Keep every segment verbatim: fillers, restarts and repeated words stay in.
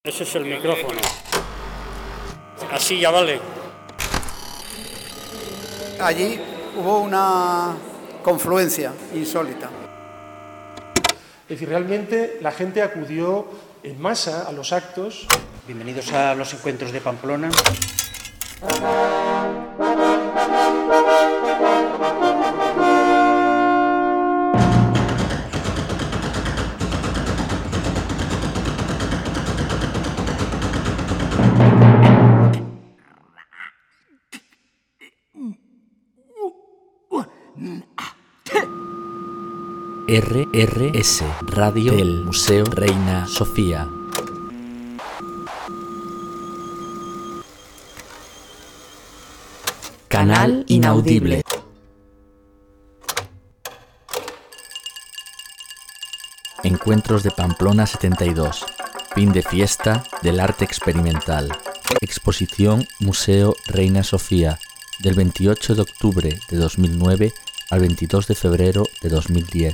Ese es el micrófono. Así ya vale. Allí hubo una confluencia insólita. Es decir, realmente la gente acudió en masa a los actos. Bienvenidos a los encuentros de Pamplona. R R S, Radio del Museo Reina Sofía. Canal inaudible. Encuentros de Pamplona setenta y dos. Fin de fiesta del arte experimental. Exposición Museo Reina Sofía, del veintiocho de octubre de dos mil nueve al veintidós de febrero de dos mil diez.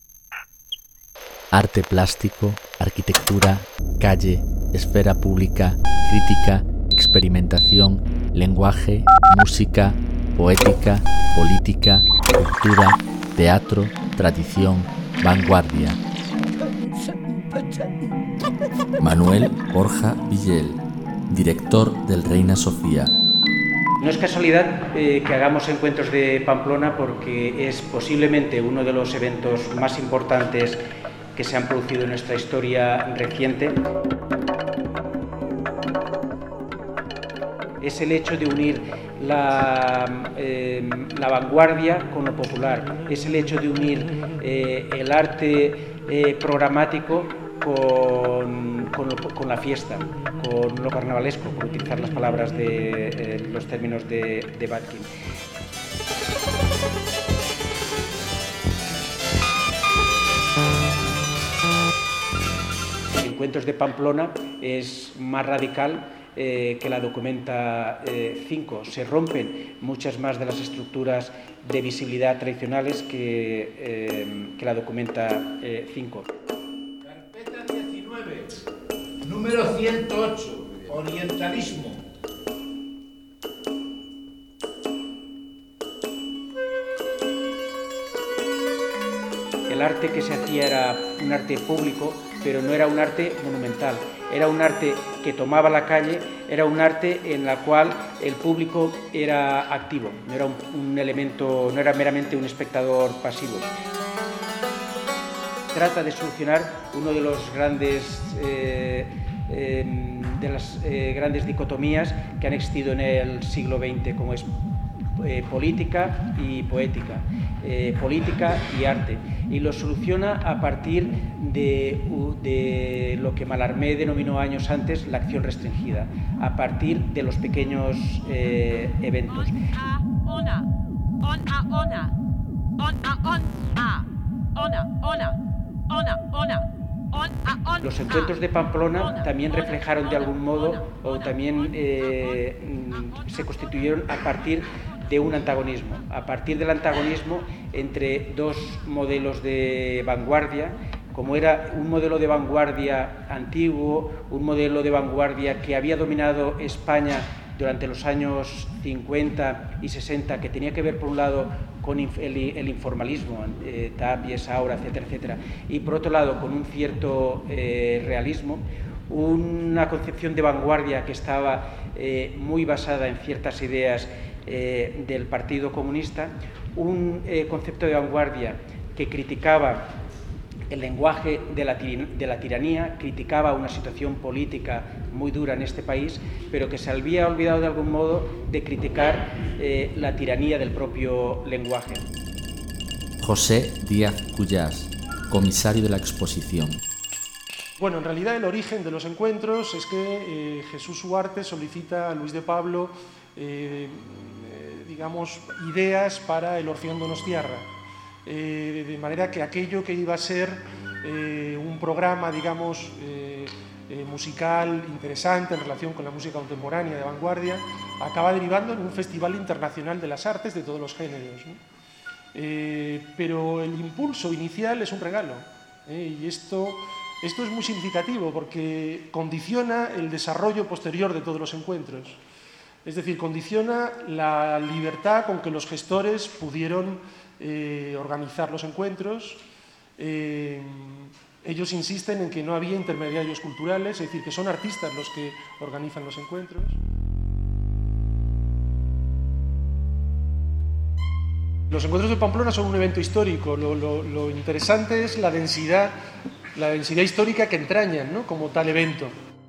Arte plástico, arquitectura, calle, esfera pública, crítica, experimentación, lenguaje, música, poética, política, cultura, teatro, tradición, vanguardia. Manuel Borja Villel, director del Reina Sofía. No es casualidad eh, que hagamos encuentros de Pamplona porque es posiblemente uno de los eventos más importantes que se han producido en nuestra historia reciente. Es el hecho de unir la, eh, la vanguardia con lo popular, es el hecho de unir eh, el arte eh, programático con, con, lo, con la fiesta, con lo carnavalesco, por utilizar las palabras de eh, los términos de, de Batkin. Encuentros de Pamplona es más radical eh, que la Documenta cinco. Eh, Se rompen muchas más de las estructuras de visibilidad tradicionales que, eh, que la Documenta cinco. Carpeta diecinueve, número ciento ocho, orientalismo. El arte que se hacía era un arte público, pero no era un arte monumental, era un arte que tomaba la calle, era un arte en la cual el público era activo, no era un, un elemento, no era meramente un espectador pasivo. Trata de solucionar uno de los grandes eh, eh, de las eh, grandes dicotomías que han existido en el siglo veinte, como es eh, política y poética, eh, política y arte. Y lo soluciona a partir de, de lo que Mallarmé denominó años antes la acción restringida, a partir de los pequeños eh, eventos. Los encuentros de Pamplona también reflejaron de algún modo, o también eh, se constituyeron a partir de un antagonismo, a partir del antagonismo entre dos modelos de vanguardia, como era un modelo de vanguardia antiguo, un modelo de vanguardia que había dominado España durante los años cincuenta y sesenta, que tenía que ver por un lado con el, el informalismo, eh, Tapies, Aura, etcétera, etcétera, y por otro lado con un cierto eh, realismo, una concepción de vanguardia que estaba eh, muy basada en ciertas ideas eh, del Partido Comunista, un eh, concepto de vanguardia que criticaba el lenguaje de la, de la tiranía, criticaba una situación política muy dura en este país, pero que se había olvidado de algún modo de criticar eh, la tiranía del propio lenguaje. José Díaz Cuyás, comisario de la exposición. Bueno, en realidad el origen de los encuentros es que eh, Jesús Huarte solicita a Luis de Pablo, eh, eh, digamos, ideas para el Orfeón Donostiarra. Eh, de manera que aquello que iba a ser eh, un programa, digamos, eh, eh, musical interesante en relación con la música contemporánea de vanguardia, acaba derivando en un festival internacional de las artes de todos los géneros, ¿no? Eh, pero el impulso inicial es un regalo, ¿eh? Y esto Esto es muy significativo porque condiciona el desarrollo posterior de todos los encuentros. Es decir, condiciona la libertad con que los gestores pudieron eh, organizar los encuentros. Eh, ellos insisten en que no había intermediarios culturales, es decir, que son artistas los que organizan los encuentros. Los encuentros de Pamplona son un evento histórico. Lo, lo, lo interesante es la densidad, la densidad histórica que entrañan, ¿no?, como tal evento.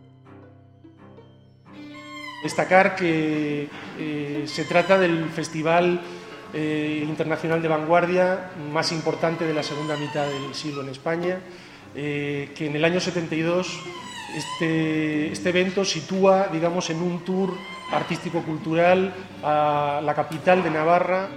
Destacar que eh, se trata del festival eh, internacional de vanguardia más importante de la segunda mitad del siglo en España, eh, que en el año setenta y dos este, este evento sitúa, digamos, en un tour artístico-cultural a la capital de Navarra.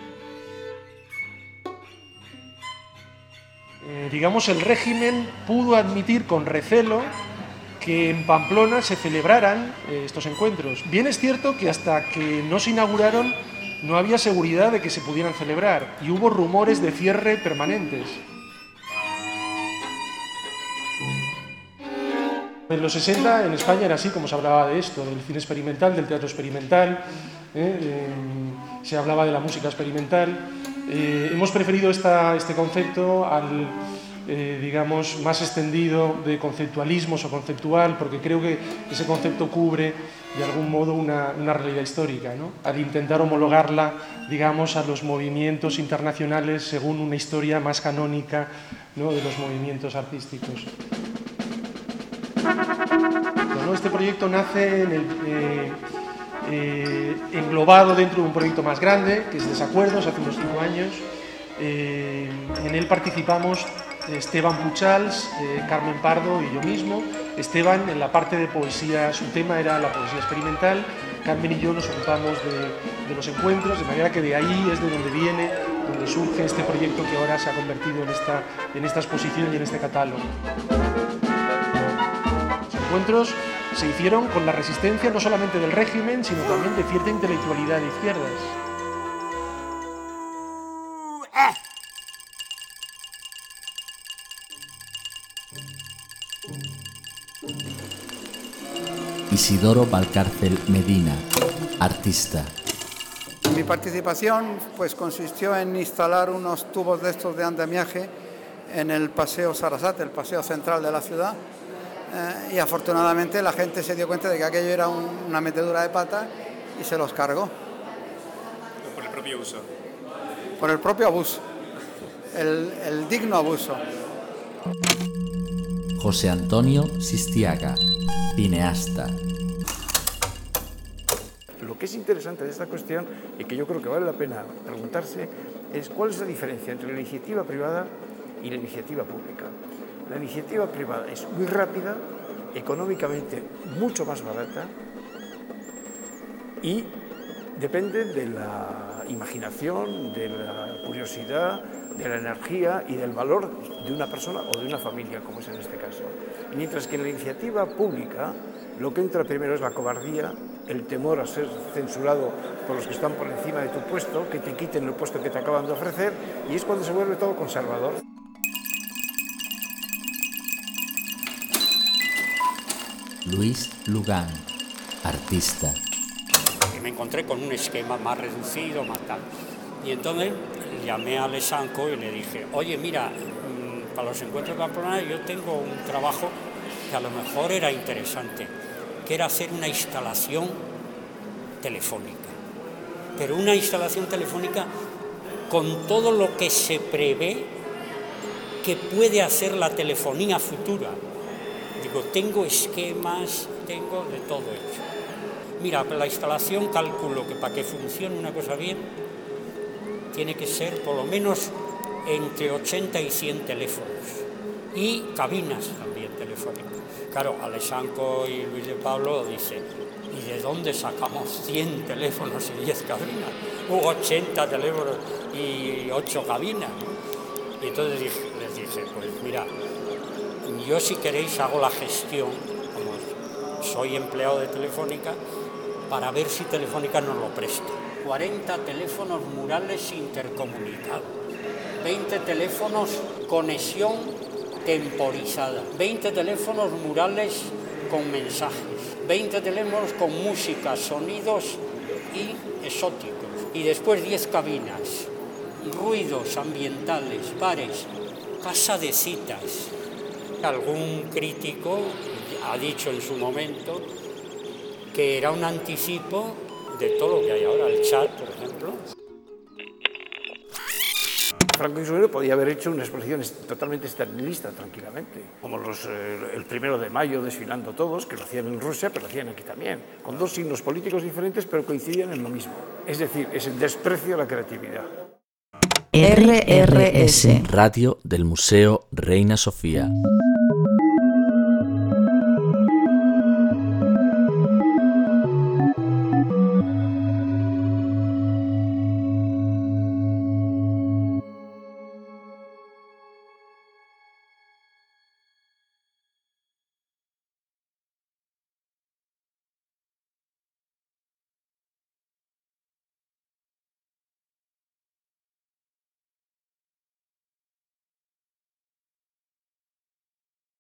Eh, digamos, el régimen pudo admitir con recelo que en Pamplona se celebraran eh, estos encuentros. Bien es cierto que hasta que no se inauguraron no había seguridad de que se pudieran celebrar y hubo rumores de cierre permanentes. En los sesenta en España era así, como se hablaba de esto, del cine experimental, del teatro experimental, eh, eh, se hablaba de la música experimental. Eh, hemos preferido esta, este concepto al, eh, digamos, más extendido de conceptualismos o conceptual, porque creo que ese concepto cubre de algún modo una, una realidad histórica, ¿no?, al intentar homologarla, digamos, a los movimientos internacionales según una historia más canónica, ¿no?, de los movimientos artísticos. Bueno, este proyecto nace en el... Eh, Eh, englobado dentro de un proyecto más grande, que es Desacuerdos, hace unos cinco años. Eh, en él participamos Esteban Puchals, eh, Carmen Pardo y yo mismo. Esteban en la parte de poesía, su tema era la poesía experimental. Carmen y yo nos ocupamos de, de los encuentros, de manera que de ahí es de donde viene, donde surge este proyecto que ahora se ha convertido en esta, en esta exposición y en este catálogo. Los encuentros se hicieron con la resistencia no solamente del régimen, sino también de cierta intelectualidad de izquierdas. Isidoro Valcárcel Medina, artista. Mi participación pues consistió en instalar unos tubos de estos de andamiaje en el Paseo Sarasate, el paseo central de la ciudad. Eh, y afortunadamente la gente se dio cuenta de que aquello era un, una metedura de pata y se los cargó. Por el propio uso. Por el propio abuso, el, el digno abuso. José Antonio Sistiaga, cineasta. Lo que es interesante de esta cuestión y que yo creo que vale la pena preguntarse es cuál es la diferencia entre la iniciativa privada y la iniciativa pública. La iniciativa privada es muy rápida, económicamente mucho más barata y depende de la imaginación, de la curiosidad, de la energía y del valor de una persona o de una familia, como es en este caso. Mientras que en la iniciativa pública lo que entra primero es la cobardía, el temor a ser censurado por los que están por encima de tu puesto, que te quiten el puesto que te acaban de ofrecer, y es cuando se vuelve todo conservador. Luis Lugán, artista. Y me encontré con un esquema más reducido, más tal. Y entonces llamé a Lesanco y le dije, oye, mira, para los encuentros de Pamplona yo tengo un trabajo que a lo mejor era interesante, que era hacer una instalación telefónica. Pero una instalación telefónica con todo lo que se prevé que puede hacer la telefonía futura. Digo, tengo esquemas, tengo de todo hecho. Mira, la instalación calculo que para que funcione una cosa bien, tiene que ser por lo menos entre ochenta y cien teléfonos. Y cabinas también telefónicas. Claro, Alexanco y Luis de Pablo dicen, ¿y de dónde sacamos cien teléfonos y diez cabinas? O ochenta teléfonos y ocho cabinas. Y entonces les dije, pues mira, yo si queréis hago la gestión, como soy empleado de Telefónica, para ver si Telefónica nos lo presta. cuarenta teléfonos murales intercomunicados, veinte teléfonos conexión temporizada. veinte teléfonos murales con mensajes, veinte teléfonos con música, sonidos y exóticos. Y después diez cabinas, ruidos ambientales, bares, casa de citas. Algún crítico ha dicho en su momento que era un anticipo de todo lo que hay ahora, el chat, por ejemplo. Franco Insulino podía haber hecho una exposición totalmente estalinista, tranquilamente, como los, eh, el primero de mayo desfilando todos, que lo hacían en Rusia, pero lo hacían aquí también, con dos signos políticos diferentes, pero coincidían en lo mismo. Es decir, es el desprecio a la creatividad. R R S, Radio del Museo Reina Sofía.